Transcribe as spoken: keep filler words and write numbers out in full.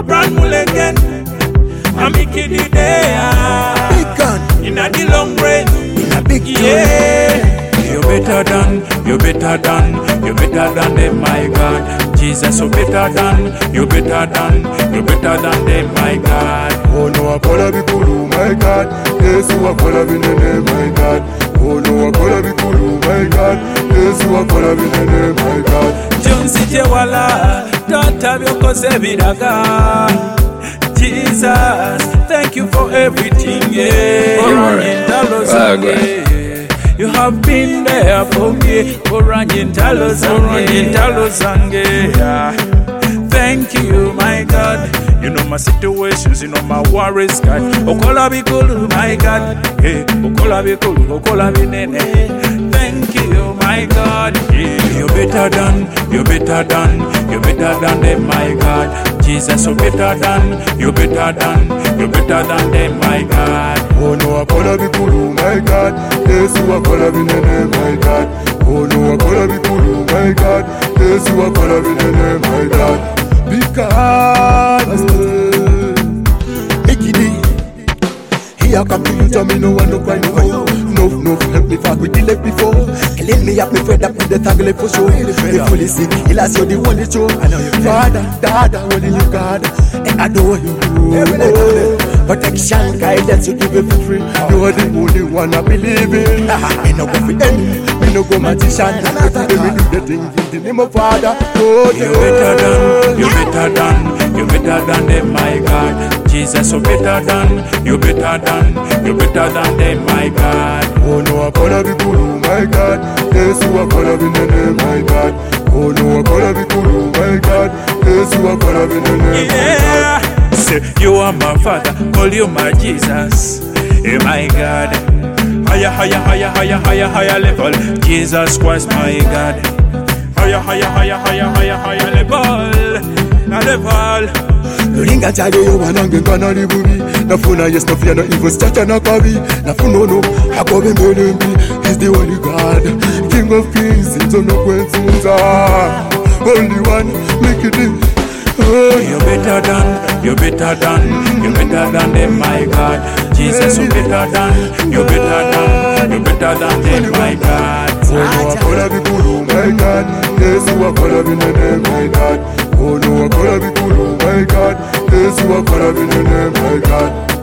brand mulegen. I'm making it there. Big gun. In a the long range. In a big yeah. You better than, you better than, you better than them, my God. Jesus, you better than, you better than, you better than them, my God. Oh no, I call be cool, my God. Yes, you are call be name, my God. Oh no, I call be cool, my God. Yes, you are call be name, my God. Junsi Jewala, daughter Yoko Seviraga. Jesus, thank you for everything, yeah. Oh, yeah. You have been there for me, Orange Talos, Orange Talos, yeah. Thank you, my God. You know my situations, you know my worries, God. Okola be cool, my God. Hey, Okola be cool, Okola be nene. Thank you, my God. Yeah. You better than, you better than, you better than them, my God. Jesus, you better than, you better than, you better than them, my God. Oh no, I call be cool, my God. Yes, you are call be name, my God. Oh no, I call be cool, my God. Yes, you are call be name, my God. Because Mickey D, here come to you, tell me no one no cry no. No, no, help me fuck with the leg before. Killing me up, me fed up with the tangle for sure. The fully sick, he lost you the only show. Father, Dada, only you God, and I adore you. Oh, protection, guidance, you give it for free. You are the only one I believe in. Me no go for enemy, me no go magician. Let me do the thing in the name of Father. Oh, you better than, you better than, you better than them, my God. Jesus, you better than, you better than, you better than them, my God. Oh no, I call be cool, my God. Yes, you are call be name, my God. Oh no, I call be cool, my God. Yes, you are call be name, yeah. My God. Say you are my Father, call you my Jesus, hey, my God. Higher, higher, higher, higher, higher, higher level, Jesus Christ, my God. Higher, higher, higher, higher, higher, higher level, a level. Ringa chade yo wanange ngana libubi. Nafuna yes no fear no evil stature na kabi. Nafuno no akobe mbelembi. He's the only God, King of Kings. Into no kwensunza. Only one make it in. Oh, you better than, you better than, you better than them, my God. Jesus, you better than, you better than, you better than them, my God. Oh no, I call be cool, my God. Yes, you are call be name, my God. Oh no, I call be cool, my God. Yes, you are call be name, my God.